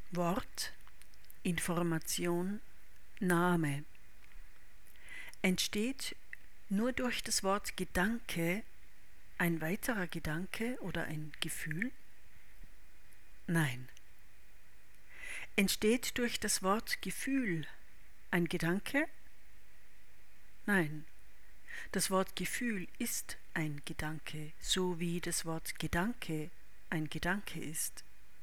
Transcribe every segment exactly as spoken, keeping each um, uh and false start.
Wort, Information, Name. Entsteht nur durch das Wort Gedanke ein weiterer Gedanke oder ein Gefühl? Nein. Entsteht durch das Wort Gefühl ein Gedanke? Nein. Das Wort Gefühl ist ein Gedanke, so wie das Wort Gedanke ein Gedanke ist.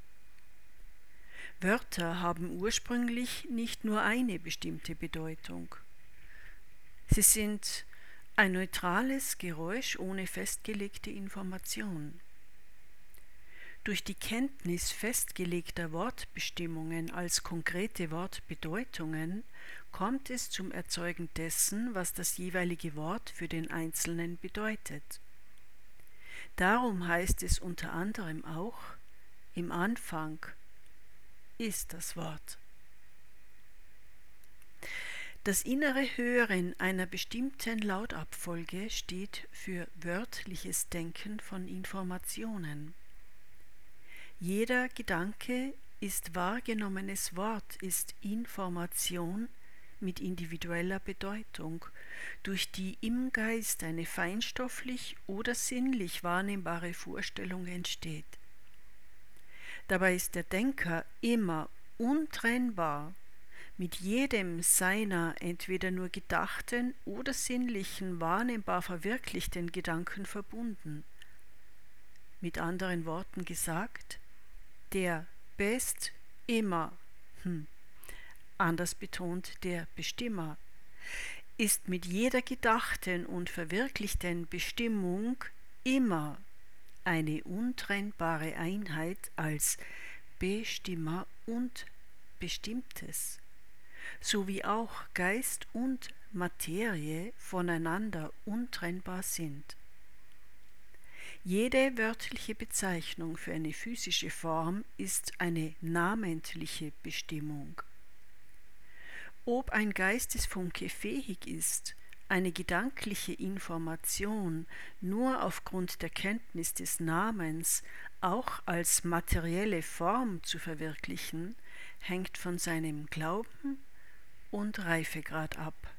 Wörter haben ursprünglich nicht nur eine bestimmte Bedeutung. Sie sind ein neutrales Geräusch ohne festgelegte Information. Durch die Kenntnis festgelegter Wortbestimmungen als konkrete Wortbedeutungen kommt es zum Erzeugen dessen, was das jeweilige Wort für den Einzelnen bedeutet. Darum heißt es unter anderem auch, im Anfang ist das Wort. Das innere Hören einer bestimmten Lautabfolge steht für wörtliches Denken von Informationen. Jeder Gedanke ist wahrgenommenes Wort, ist Information mit individueller Bedeutung, durch die im Geist eine feinstofflich oder sinnlich wahrnehmbare Vorstellung entsteht. Dabei ist der Denker immer untrennbar mit jedem seiner entweder nur gedachten oder sinnlichen, wahrnehmbar verwirklichten Gedanken verbunden. Mit anderen Worten gesagt, der Best immer, hm, anders betont der Bestimmer, ist mit jeder gedachten und verwirklichten Bestimmung immer eine untrennbare Einheit als Bestimmer und Bestimmtes, sowie auch Geist und Materie voneinander untrennbar sind. Jede wörtliche Bezeichnung für eine physische Form ist eine namentliche Bestimmung. Ob ein Geistesfunke fähig ist, eine gedankliche Information nur aufgrund der Kenntnis des Namens auch als materielle Form zu verwirklichen, hängt von seinem Glauben und Reifegrad ab.